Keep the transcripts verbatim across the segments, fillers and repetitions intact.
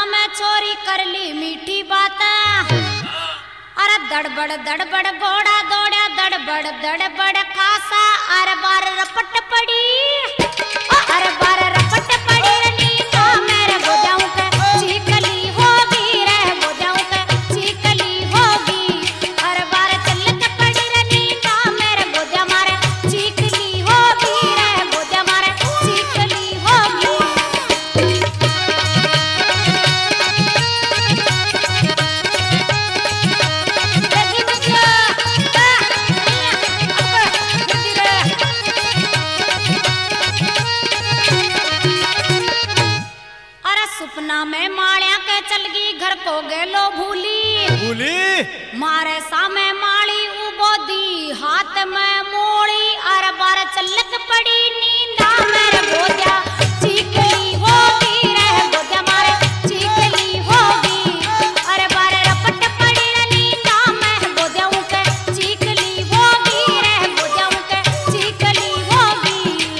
में छोरी कर ली मीठी बात। अरे दड़बड़ दड़बड़ घोड़ा दौड़ा दड़बड़ दड़बड़ खासा। अरे बार रपट पड़ी अरे बार रपट पड़ी नींदा मेरे बोझाऊं के चीकली होगी रे बोझाऊं के चीकली होगी। अरे बार चलत पड़ी नींदा मेरे बोझा मारे चीकली होगी रे बोझा मारे चीकली होगी। सपना में माड़िया के चल गई घर को गेलो भूली भूली मारे सामे माड़ी उबोदी हाथ में मोड़ी। अरे बार चलत पड़ी नींदा मेरे बोझा चीकली होगी रे बोझा मारे चीकली होगी। अरे बार रपट पड़ी नींदा मैं बोझाऊं के चीकली होगी रे बोझाऊं के चीकली होगी।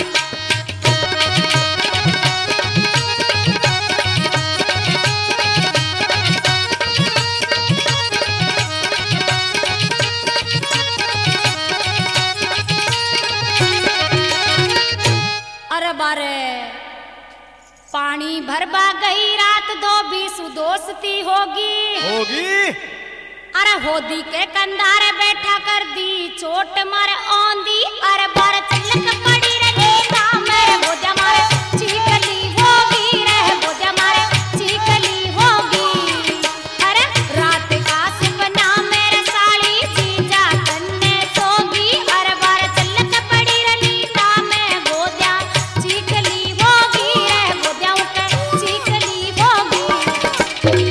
अरे बारे पानी भरबा गई रात दो बीस दोस्ती होगी होगी। अरे होदी के कंधारे बैठा कर दी चोट मारे औंधी। अरे बार चलक पड़ी रे नींदा मेरे बोझा मारे चीकली होगी रे बोझा मारे चीकली होगी। अरे रात का सपना मेरे साड़ी जीजा कन्ने सोगी। अरे बार चलक पड़ी रे नींदा मैं बोझा चीकली होगी रे बोझाऊं के चीकली होगी।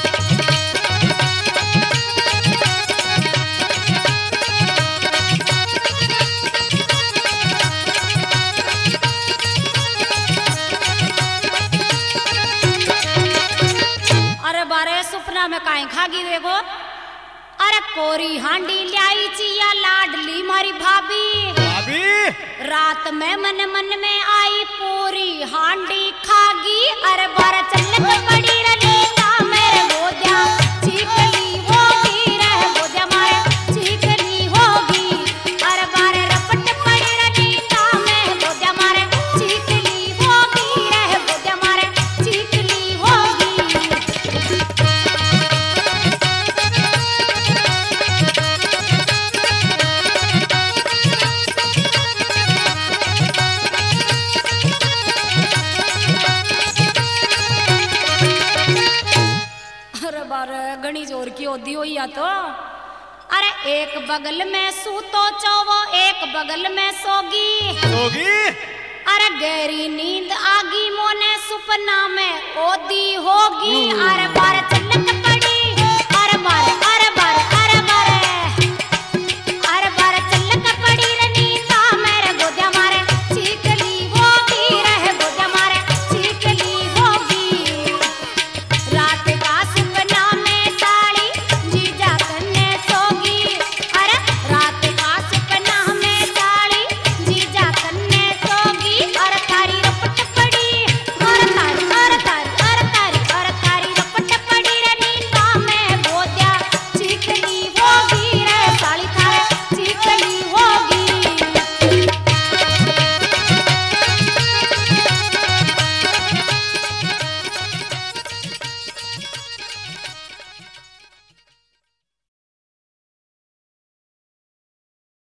अरे बारे सुपना में काहे खागी देखो। अरे कोरी हांडी ल्याई चिया लाडली मारी भाभी भाभी रात में मन मन में आई पूरी हांडी खागी। अरे बार चलक पड़ी रे नींदा मेरे बोझा चीकली होगी रे बोझा मारे चीकली होगी। अरे बार रपट पड़ी रे नींदा मैं बोझा मारे चीकली होगी रे बोझा मारे चीकली होगी। अरे बार घनी जोर की होदी हुई या तो। अरे एक बगल में सूतो चोवो एक बगल में सोगी होगी। अरे गहरी नींद आगी मोने सुपना में ओदी होगी। अरे